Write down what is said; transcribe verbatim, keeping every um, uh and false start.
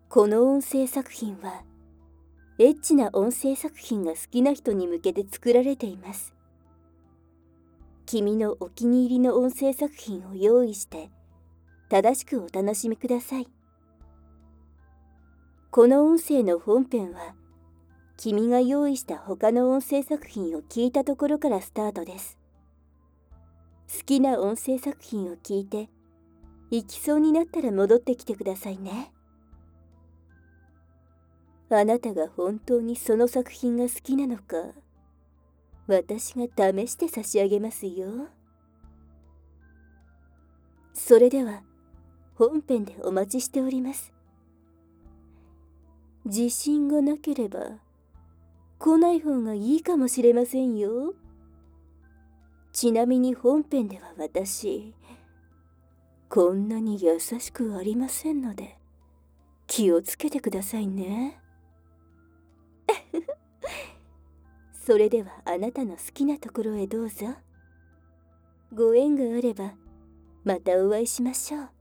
この音声作品は、エッチな音声作品が好きな人に向けて作られています。君のお気に入りの音声作品を用意して、正しくお楽しみください。この音声の本編は、君が用意した他の音声作品を聞いたところからスタートです。好きな音声作品を聞いて、行きそうになったら戻ってきてくださいね。あなたが本当にその作品が好きなのか、私が試して差し上げますよ。それでは、本編でお待ちしております。自信がなければ、来ない方がいいかもしれませんよ。ちなみに本編では私、こんなに優しくありませんので、気をつけてくださいね。それではあなたの好きなところへどうぞ。ご縁があれば、またお会いしましょう。